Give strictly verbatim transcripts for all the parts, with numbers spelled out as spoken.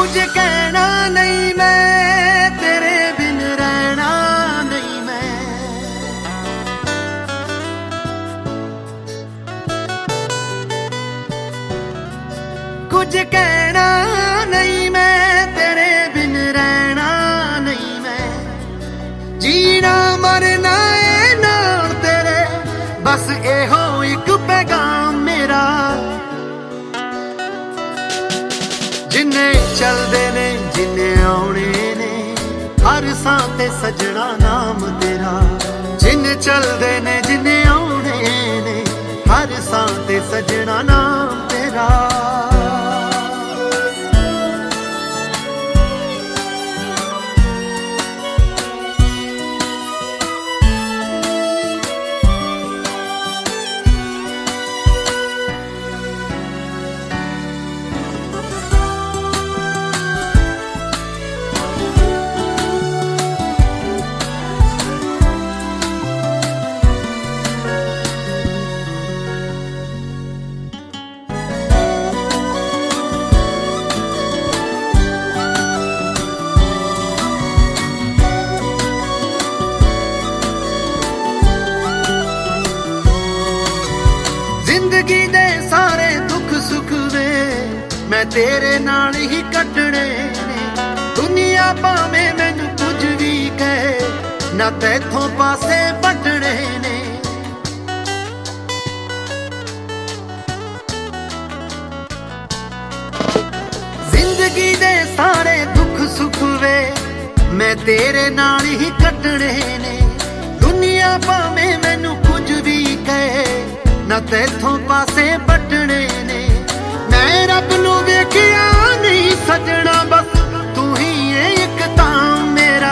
कुछ कहना नहीं मैं, तेरे बिन रहना नहीं मैं। कुछ कहना नहीं मैं, तेरे बिन रहना नहीं मैं। जीना मरना है नाल तेरे, बस एहो एक पैगाम मेरा। जिन्ने चलदे ने जिन्ने आउणे ने, हर सां ते सजना नाम तेरा। जिन्ने चलदे ने जिन्ने आउणे ने, हर सां ते सजना नाम तेरा। जिंदगी दे सारे दुख सुख वे मैं तेरे नाल ही कटने ने। दुनिया भावें मैनू कुछ भी कहे, ना तैथों पासे पटने ने। जिंदगी दे सारे दुख सुख वे मैं तेरे नाल ही कटने ने। दुनिया भावें मैनू कुछ भी कहे, ना तैथों पासे पटने ने। मैं रब नू वेखिया नहीं सजना, बस तू ही है एक तां मेरा।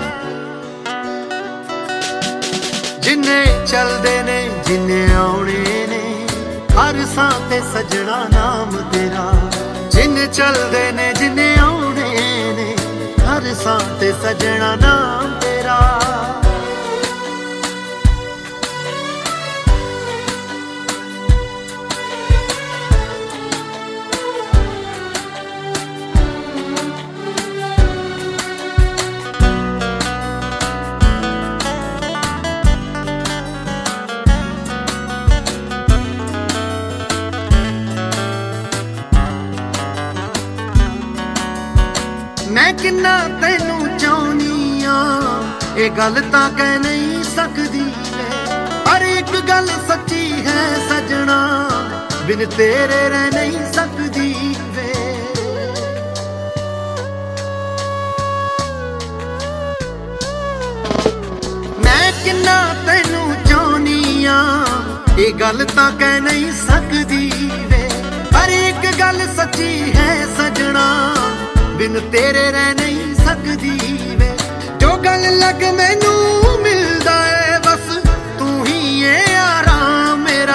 जिन्ने चलदे ने जिन्ने आउणे ने, हर सां ते सजना नाम तेरा। जिन्ने चलदे ने जिन्ने आउणे ने, हर सां ते सजना नाम तेरा। मैं किन्ना तैनू चाहनी आ, ये गल तां कह नहीं सकदी। पर एक गल सच्ची है सजना, बिन तेरे रह नहीं सकदी वे। मैं किन्ना तैनू चाहनी आ, ये गल तां कह नहीं सकदी वे। पर एक गल सच्ची है सजना, बिन तेरे रह नहीं सकदी वे। जो गल लग मैनू मिलदा है, बस तू ही है आराम मेरा।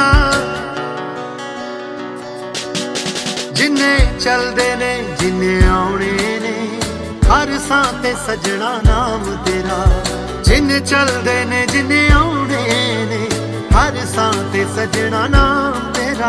जिन्ने चलदे ने जिन्ने आउणे ने, हर सां ते सजना नाम तेरा। जिन्ने चलदे ने जिन्ने आउणे ने, हर सां ते सजना नाम तेरा।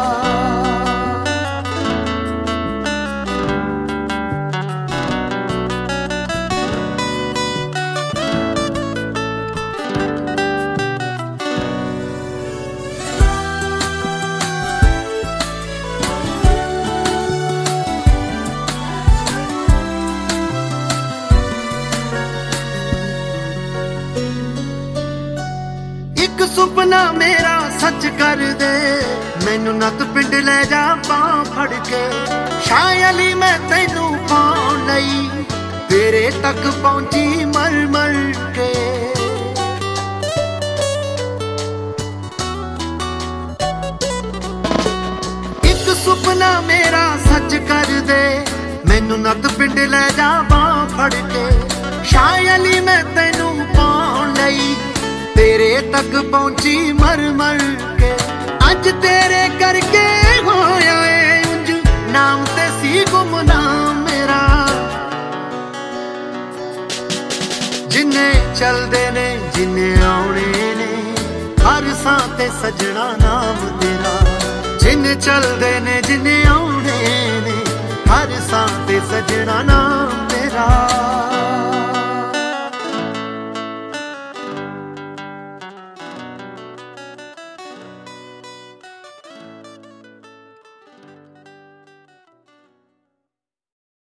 एक सुपना मेरा सच कर दे, मैनू नत पिंड ले जा बां फड़ के। शायली मैं तैनू पाउण लई, तेरे तक पहुंची मर मर के। एक सुपना मेरा सच कर दे, मैनू नत पिंड ले जा बां फड़ के। शायली मैं तैनू पाउण लई, तेरे तक पहुंची मर मर के। अज तेरे करके होया है उंज, नाम ते सी गुमनाम मेरा। जिन्ने चलदे ने जिन्ने आउणे ने, हर सां ते सजना नाम तेरा। जिन्ने चलदे ने जिन्ने आउणे ने, हर ਹਰ ਸਾਹ ਤੇ ਸਜਣਾ ਨਾਮ ਮੇਰਾ।